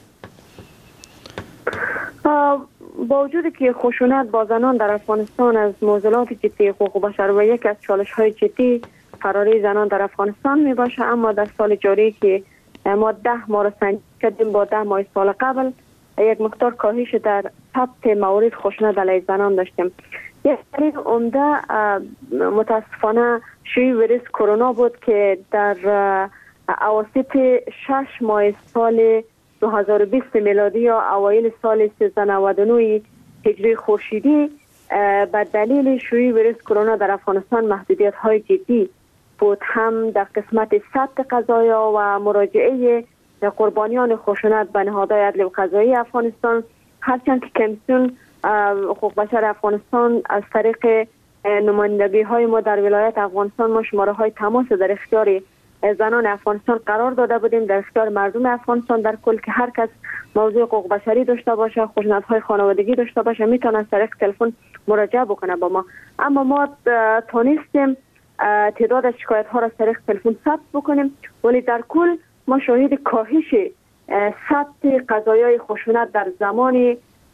با وجود که خشونت با زنان در افغانستان از معضلات جدی حقوق بشر و یک از چالش های جدی فراری زنان در افغانستان می باشه، اما در سال جاری که ما ده ماه را سنجش کردیم با ده ماه سال قبل یک مقدار کاهش در ثبت موارد خشونت علیه زنان داشتیم. یک دلیل عمده متاسفانه شیوع ویروس کرونا بود که در اواسط شش ماه سال دو هزار و بیست میلادی یا اوایل سال سیزده نود و نه هجری خورشیدی به دلیل شیوع ویروس کرونا در افغانستان محدودیت های جدی بود، هم در قسمت ثبت قضایا و مراجعه قربانیان خشونت به نهادهای عدلی و قضایی افغانستان، هرچند که کمیسیون حقوق بشر افغانستان از طریق نمایندگی های ما در ولایت افغانستان ما شماره های تماس در اختیار زنان افغانستان قرار داده بودیم، در اختیار مردم افغانستان در کل، که هر کس موضوع حقوق بشری داشته باشه، خشونت های خانوادگی داشته باشه، میتونه از طریق تلفن مراجعه بکنه با ما. اما ما تونستیم تعداد از شکایت ها را از طریق تلفن ثبت بکنیم، ولی در کل ما شاهد کاهش ثبت قضایای خشونت در زمان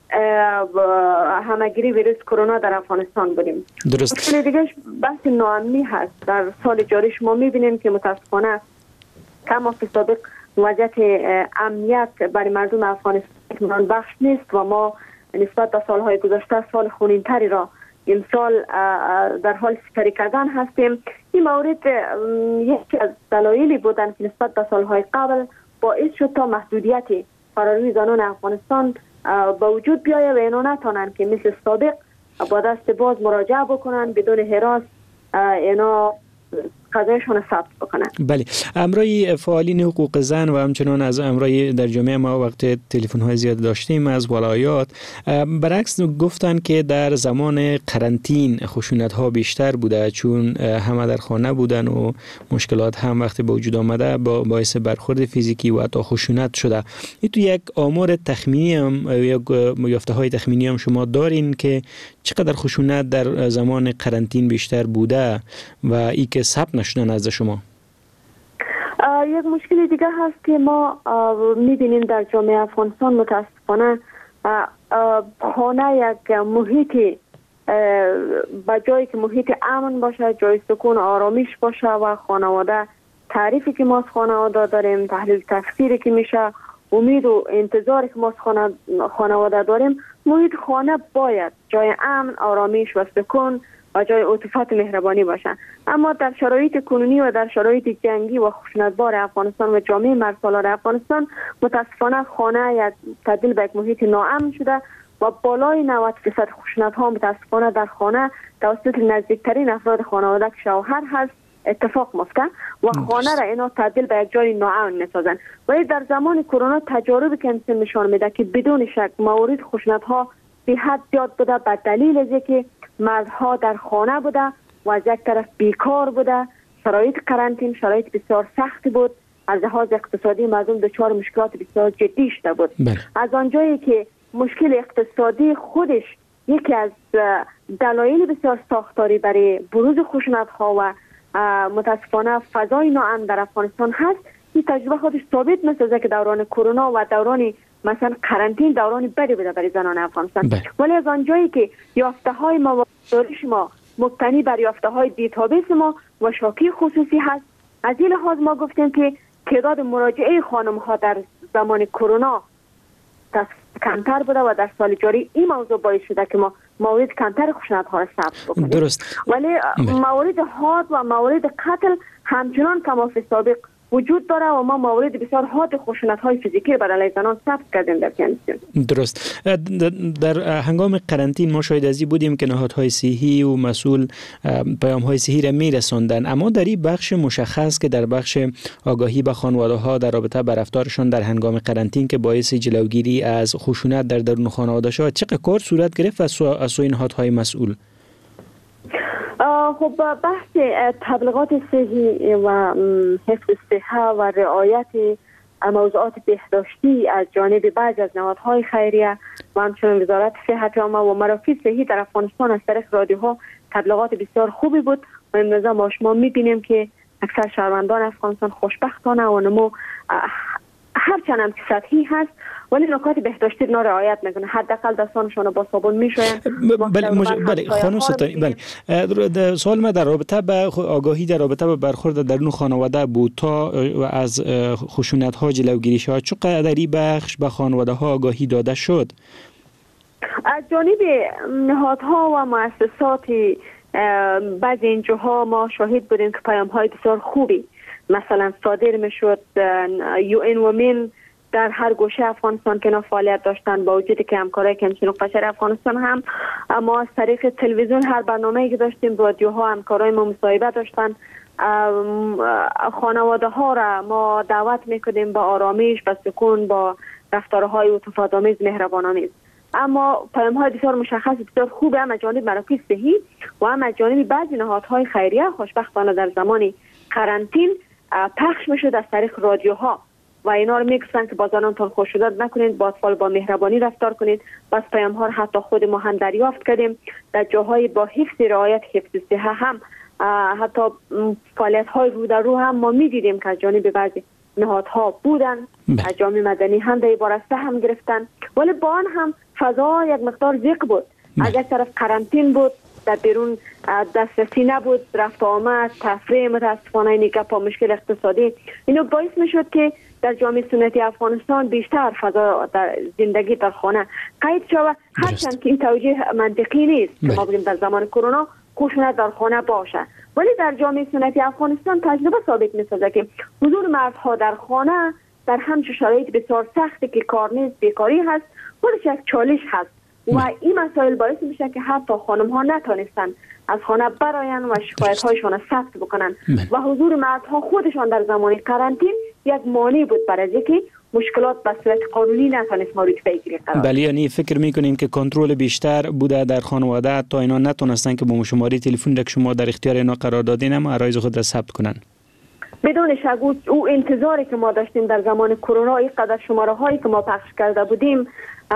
همگیری ویروس کرونا در افغانستان بودیم. درست. مشکل دیگه بحث ناامنی هست. در سال جاری شما میبینیم که متاسفانه کما فی سابق وضعیت امنیت برای مردم افغانستان اطمینان بخش نیست و ما نسبت به سالهای گذشته سال خونین‌تری را امسال در حال سپری کردن هستیم. این مورد یکی از دلایلی بودن که نسبت به سالهای قبل باعث شد تا محدودیت فراری زنان افغانستان با وجود بیایه و اینا نتانند که مثل سابق با دست باز مراجعه بکنن بدون هراس اینا قضایشون ثبت بکنن. بله، امرای فعالین حقوق زن و همچنان از امرای در جامعه ما وقت تلفن های زیاد داشتیم از ولایات، برعکس گفتن که در زمان قرنطین خشونت ها بیشتر بوده، چون همه در خانه بودن و مشکلات هم وقتی به وجود آمده با باعث برخورد فیزیکی و حتی خشونت شده. این تو یک آمار تخمینی هم یا یافته های تخمینی هم شما دارین که چقدر خشونت در زمان قرنطین بیشتر بوده و ای که ثبت نشدن از شما؟ یک مشکل دیگه هست که ما میبینیم در جامعه افغانستان متاسفانه خانه یک محیط با جایی که محیط امن باشه، جای سکون آرامش باشه و خانواده تعریفی که ما از خانواده داریم، تحلیل تفسیری که میشه، امید و انتظاری که ما از خانواده داریم، محیط خانه باید جای امن، آرامش و سکون و جای عطوفت مهربانی باشن. اما در شرایط کنونی و در شرایط جنگی و خشونتبار افغانستان و جامعه مرزسالار افغانستان متاسفانه خانه یک تبدیل به یک محیط ناامن شده و بالای نود درصد خشونت ها متاسفانه در خانه توسط نزدیکترین افراد خانواده که شوهر هست اتفاق میفته و خانه را اینا تبدیل به یک جای ناامن میسازن. ولی در زمان کرونا تجارب که نشان میده که بدون شک موارد خشونت ها به حد زیاد بوده به دلیل از اینکه مردها در خانه بوده و از یک طرف بیکار بوده، شرایط قرنطین شرایط بسیار سختی بود، از لحاظ اقتصادی مردم دچار مشکلات بسیار جدی شده بود. بله. از آنجایی که مشکل اقتصادی خودش یکی از دلایل بسیار ساختاری برای بروز خشونت ها و متاسفانه فضای ناامن در افغانستان هست، این تجربه خودش ثابت می‌سازه که دوران کرونا و دوران مثلا قرنطین دورانی بدی بوده برای زنان افغانستان. بله. ولی از آنجایی که یافته های ما و دانش ما مبتنی بر یافته های دیتابیس ما و شاکی خصوصی هست، از این لحاظ ما گفتیم که تعداد مراجعه خانم ها در زمان کرونا کمتر بوده و در سال جاری این موضوع باعث شده که ما موارد کمتر خشونت ها را ثبت بکنیم. درست. ولی موارد حاد و موارد قتل همچنان کما فی سابق وجود داره و ما موارد بسیار حاد خشونت های فیزیکی بر علیه زنان ثبت کردیم در کمیسیون. درست. در هنگام قرنطین ما شاهد ازی بودیم که نهادهای صحی و مسئول پیام های صحی را میرساندن، اما در این بخش مشخص که در بخش آگاهی به خانواده ها در رابطه با رفتارشان در هنگام قرنطین که باعث جلوگیری از خشونت در درون خانواده شد، چقدر کار صورت گرفت از سوی نهادهای مسئول؟ خب بحث تبلیغات صحی و حفظ صحه و رعایت موضوعات بهداشتی از جانب بعضی از نهادهای خیریه و همچنین وزارت صحت عامه و مراکز صحی در افغانستان از طریق رادیوها تبلیغات بسیار خوبی بود و امروزه ما شما می‌بینیم که اکثر شهروندان افغانستان خوشبختانه و نمو هرچند هم که سطحی هست ولی نکات بهداشتی را رعایت میکنه، حداقل دستانشون با صابون میشوین. بله مج... بله خانم سلطانی، بله سوال ما در رابطه با آگاهی در رابطه با برخورد درون خانواده بود تا از خشونت ها جلوگیری شود، چقدر این بخش به خانواده ها آگاهی داده شد؟ از جانب نهادها و مؤسسات بعضی اینجاها ما شاهد بودیم که پیام های بسیار خوبی مثلا صادر میشد. یو این وومن در هر گوشه افغانستان که اینا فعالیت داشتن، با وجودی که همکارای کمیسیون حقوق بشر افغانستان هم ما از طریق تلویزیون هر برنامه‌ای که داشتیم، رادیوها همکارای ما مصاحبه داشتن. خانواده ها را ما دعوت میکنیم با آرامش، با سکون، با رفتارهای التفات‌آمیز، مهربان‌آمیز. اما پیام‌های بسیار مشخص بسیار خوب هم از جانب مراکز صحی و هم از جانب بعضی نهادهای خیریه خوشبختانه در زمان قرنطین پخش میشد از طریق رادیوها و اینا رو میگفتن که با زنانتان خوش‌عادت نکنید، با اطفال با مهربانی رفتار کنید. بس پیام‌ها رو حتی خود ما هم دریافت کردیم. در جاهای با حفظ رعایت حفظ صحه هم حتی فعالیت‌های رو در رو هم ما می‌دیدیم که از جانب بعضی نهادها بودن، از جامعه مدنی هم در عبارت هم گرفتن، ولی با آن هم فضا یک مقدار ضیق بود. از یک طرف قرنطین بود، در بیرون دسترسی نبود، رفت آمد، تفریح، متاسفانه نیگه با مشکل اقتصادی، اینو باعث میشد که در جامعه سنتی افغانستان بیشتر فضا در زندگی در خانه قید شود، هرچند که این توجیه منطقی نیست که ما بگیم در زمان کرونا خشونت در خانه باشه، ولی در جامعه سنتی افغانستان تجربه ثابت می‌سازه که حضور مردها در خانه در همچون شرایط بسیار سختی که کار نیست، بیکاری هست، خودش یک چالش هست و این مسائل باعث میشه که حتی خانم ها نتونستن از خانه براین و شکایت هایشان ثبت بکنن و حضور مردها خودشان در زمان قرنطین یک مانع بود برای اینکه مشکلات به صورت قانونی نتونست مورد بگیره. بله، یعنی فکر میکنیم که کنترل بیشتر بوده در خانواده تا اینا نتونستن که با شماره تلفن که شما در اختیار اینا قرار دادین اما عرایض خود را ثبت کنن. بدون شک او انتظاری که ما داشتیم در زمان کرونا، اینقدر شماره هایی که ما پخش کرده بودیم،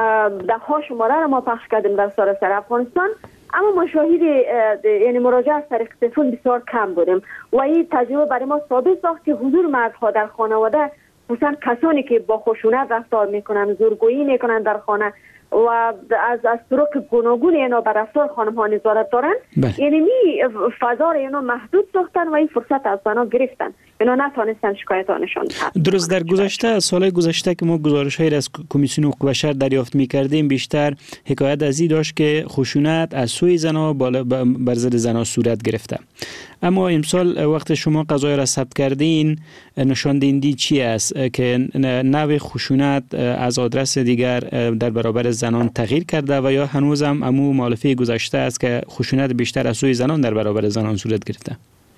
ده ها شماره را ما پخش کردیم در سراسر افغانستان، اما مشاهده یعنی مراجعه از طریق تلفن بسیار کم بودیم و این تجربه برای ما ثابت ساخت که حضور مردها در خانواده، خصوصا کسانی که با خشونت رفتار میکنن، زورگویی میکنن در خانه و از از طرق گوناگون اینا بر رفتار خانم ها نظارت دارن، یعنی می فضا را اینا محدود ساختن و این فرصت از زنها گرفتن، اینا نتونستن شکایتانشان بدن. درست، در گذشته سال گذشته که ما گزارش‌هایی از کمیسیون حقوق بشر دریافت می‌کردیم بیشتر حکایت از این داشت که خشونت از سوی زنها بر ضد زنها صورت گرفته. اما امسال وقت شما قضایی را ثبت کردین، نشان دهنده چی است که نوع خشونت از آدرس دیگر در برابر زنان تغییر کرده و یا هنوزم امو مؤلفه گذشته است که خشونت بیشتر از سوی زنان در برابر زنان صورت گرفته؟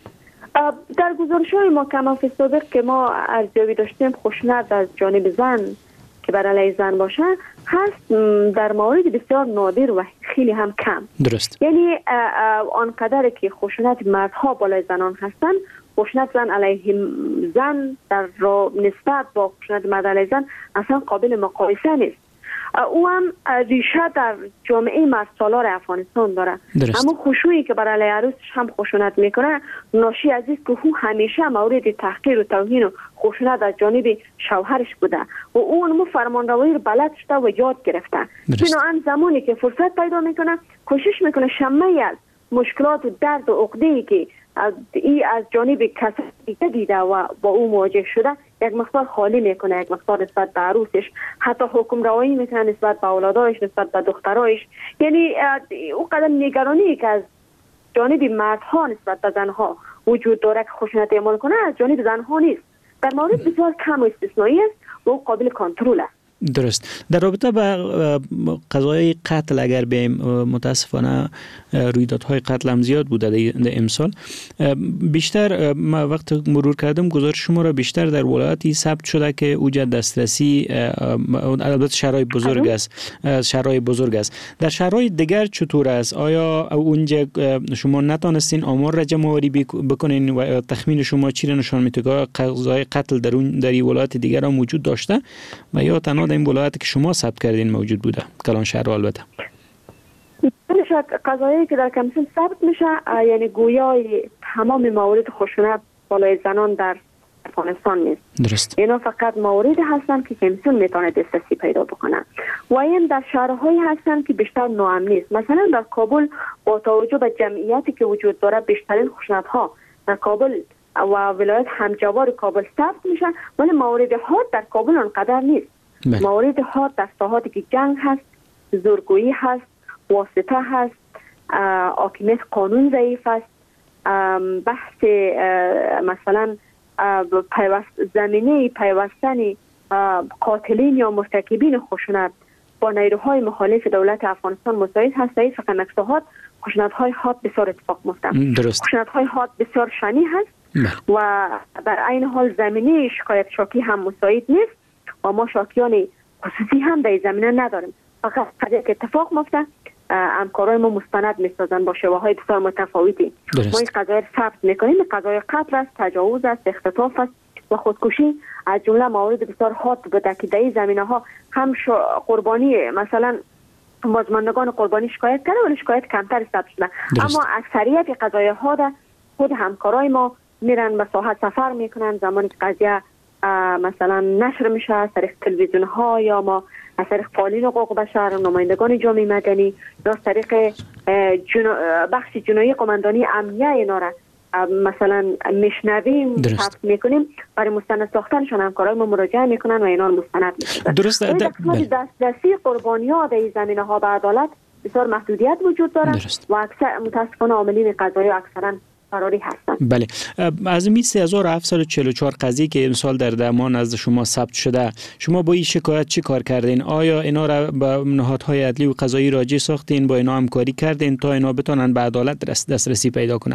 در گزارش‌های ما کما فی سابق که ما ارزیابی داشتیم، خشونت از جانب زن که بر علیه زن باشه هست در موارد بسیار نادر و خیلی هم کم. درست. یعنی آنقدر که خشونت مردها بالای زنان هستن، خشونت زن علیه زن در نسبت با خشونت مرد علیه زن اصلا قابل مقایسه نیست. او هم ریشه در جامعه مردسالار افغانستان داره. درست. اما خشوعی که برای عروسش هم خشونت میکنه ناشی از این که او همیشه مورد تحقیر و توهین و خشونت از جانب شوهرش بوده و اون مو فرمانروایی رو بلد شده و یاد گرفته. بنابراین زمانی که فرصت پیدا میکنه کوشش میکنه شمعی از مشکلات و درد و عقده‌ای که از ای از جانب کسی دیده و با او مواجه شده یک مقدار خالی میکنه، یک مقدار نسبت به عروسش، حتی حکم روایی میکنه نسبت به اولادایش، نسبت به دخترایش. یعنی او قدر نگرانی که از جانب مردها نسبت به زنها وجود داره که خشونت اعمال کنه از جانب زنها نیست، در مورد بسیار کم و استثنایی است و او قابل کنترل است. درست. در رابطه با قضای قتل اگر به متاسفانه رویدادهای قتل هم زیاد بوده در امسال، بیشتر ما وقت مرور کردم گزارش شما را بیشتر در ولایاتی ثبت شده که اوجا دسترسی، البته شهرهای بزرگ است، شهرهای بزرگ است. در شهرهای دیگر چطور است؟ آیا اونجا شما نتونستین آمار را جمع آوری بکنین و تخمین شما چی را نشان میده که قضای قتل در اون در ولایات دیگر هم موجود داشته و یا تنها این ولایتی که شما ثبت کردین موجود بوده؟ کلان شهر البته شاید قضایی که در کمیسیون ثبت میشه یعنی گویای تمام موارد خشونت بالای زنان در افغانستان نیست. درست. اینا فقط مواردی هستن که کمیسیون میتونه دسترسی پیدا بکنه و این در شهرهایی هستن که بیشتر ناامنی است. مثلا در کابل با توجه به جمعیتی که وجود داره بیشترین خشونت ها در کابل و ولایت همجوار کابل ثبت میشه، ولی موارد حاد در کابل آنقدر نیست. بله. موارد حاد در ساحاتی که جنگ هست، زورگویی هست، واسطه هست، حاکمیت قانون ضعیف است، بحث مثلا پیوست زمینه پیوستن قاتلین یا مرتکبین خشونت با نیروهای مخالف دولت افغانستان مساعد هستید. فقط نکسوهات خشونت های حاد بسیار اتفاق میفته. خشونت های حاد بسیار شنی هست و در عین حال زمینه شکایت شاکی هم مساعد نیست و ما شاکیان خصوصی هم در زمینه نداریم. فقط قضیه که اتفاق میفته همکارای ما مستند میسازن با شیوه های بسیار متفاوتی. ما این قضایا ثبت میکنیم. قضای قتل است، تجاوز است، اختطاف است و خودکشی از جمله موارد بسیار حاد بوده که در این زمینه ها هم قربانی مثلا بازماندگان قربانی شکایت کرده ولی شکایت کمتر ثبت شده. اما اکثریت قضای حاد خود همکارای ما میرن به ساحت سفر میکنن زمانی که قضیه مثلا نشر میشه از طریق تلویزیون ها یا ما از طریق فعالین حقوق بشر، نمایندگان جامعه مدنی یا از طریق جنا... بخش جنایی قماندانی امنیه اینا را مثلا میشنویم، ثبت میکنیم، برای مستند ساختنشان همکارای ما مراجعه میکنن و اینا رو مستند میکنن. درست. دسترسی قربانی ها در این زمینه ها به عدالت بسیار محدودیت وجود داره و اکثر متاسفانه عاملین قضایی اکثرا فراری هستند. بله. از این سه هزار و هفتصد و چهل و چهار قضیه که امسال در درمان نزد شما ثبت شده، شما با این شکایت چی کار کردین؟ آیا اینا را به نهادهای عدلی و قضایی راجع ساختین، با اینا همکاری کردین تا اینا بتونن به عدالت دسترسی پیدا کنن؟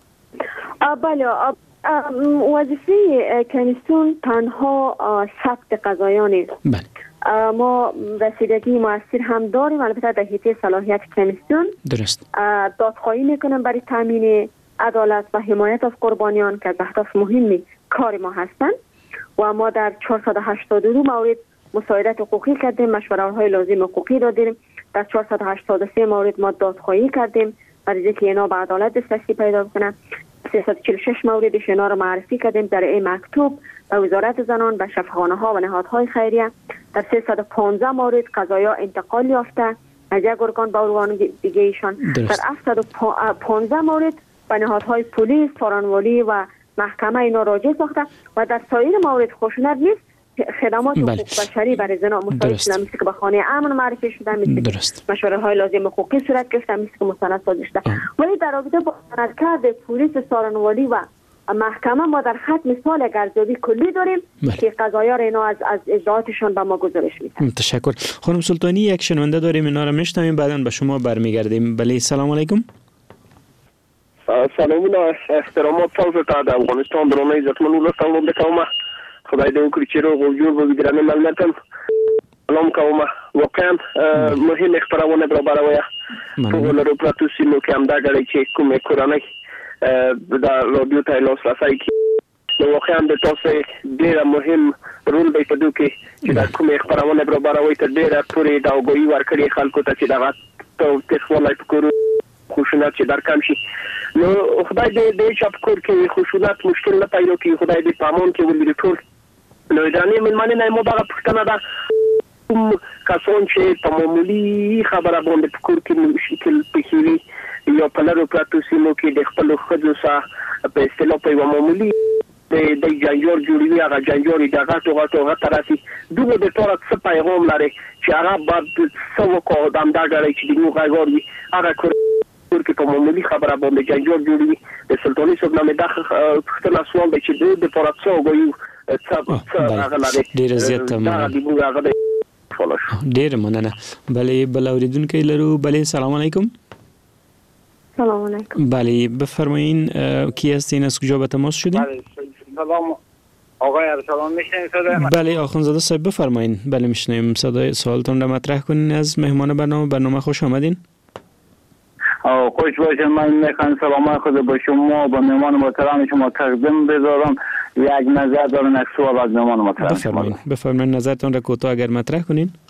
بله. وظیفه کمیسیون تنها ثبت قضایان است. بله. ما رسیدگی موثر هم داریم، البته در حیطه صلاحیت کمیسیون. درست. دادخواهی میکنم برای تامین عدالت و حمایت از قربانیان که از اهداف مهمی کار ما هستند و ما در چهارصد و هشتاد و دو مورد مساعدت حقوقی کردیم، مشوره‌های لازم حقوقی دادیم. در چهارصد و هشتاد و سه مورد ما دادخواهی کردیم برای اینکه اینا به عدالت دسترسی پیدا کنند. سیصد و چهل و شش موردش اینا رو معرفی کردیم در این مکتوب به وزارت زنان، به شفاخانه ها و نهادهای خیریه. در سیصد و پانزده مورد قضایا انتقال یافته از یک ارگان به ارگان دیگه ایشان. در هفتصد و پانزده مورد به نهادهای پلیس، فورانوالی و محکمه اینا راجع ساخته و در سایر موارد خشونت نیست خدمات حقوق بشری برای زنان مساعد شده، مثل که به خانه امن معرفی شده، مثل که مشوره های لازم حقوقی صورت گرفته، مثل که مستند سازی شده. ولی در رابطه با مستندکرد پلیس، سارنوالی و محکمه ما در خط مثال ارزیابی کلی داریم که قضایا را اینا از از اجراءاتشان به ما گزارش میدن. تشکر. خانم سلطانی، یک شنونده داریم، اینا را میشنویم، بعداً به شما برمیگردیم. بله، سلام علیکم. سلامونه، احترامات تاسو ته د افغانستان درنو عزتمن ولس وړاندې کوم. خدای دې وکړي چې روغ او جوړ به وي ګرانې ملتم. سلام کوم. واقعا مهم خبرونه برابروي. په ولرو پراتو سیمو کې همدا غړي چې کومه کورانه د رادیو ته لاسرسي کوي. نو واقعا د تاسو ډېر مهم رول دی په دوی کې چې د کومه خبرونه برابروي ته ډېر پوری دا وګړي ورکړي خلکو ته چې دا ته تخولای پکورو خشونت چې در کم شي. نو خدای دې دې چاپ کور کې خشونت مشکل نه پیدا کړي، خدای دې پامون کې ولري ټول. نو دا نه ملمنه نه مو دا پښتنه دا کوم کسان چې په معمولی خبره باندې په کور کې مشکل پېښوي یا په لارو پراتو سیمو کې د خپل خځو سره په اصطلاح په معمولی د د جنجال جوړوي، هغه جنجال د غټو غټو غټ راسي دوی د ټول څه پیغام لري چې هغه بعد څو کو دام دا غړي چې د نو غاګوري هغه کور کې په معمولی خبره باندې جنجال جوړوي. د سلطاني صاحب نامه د خپل سوال دی چې د پراتسو غوي څه هغه لري ډیر زیات مننه. ډیر مننه. بله، بل اوریدونکو لرو. بله، سلام علیکم. سلام علیکم. بله، بفرمایین کی هستین، از کجا به تماس شدین؟ بله، سلام آقای ارسلان، میشنوید صدای؟ بله آخوندزاده صاحب بفرمایین. بله میشنویم. صدای سوالتون را مطرح کنین از مهمان برنامه. برنامه خوش آمدین. خوش باشید. من میخوام سلام خود با شما با مهمان محترم شما تقدیم بذارم. یک نظر دارم، یک سوال از مهمان محترم. بفرمایین. بفرمایین نظرتون را کوتاه اگر مطرح کنین.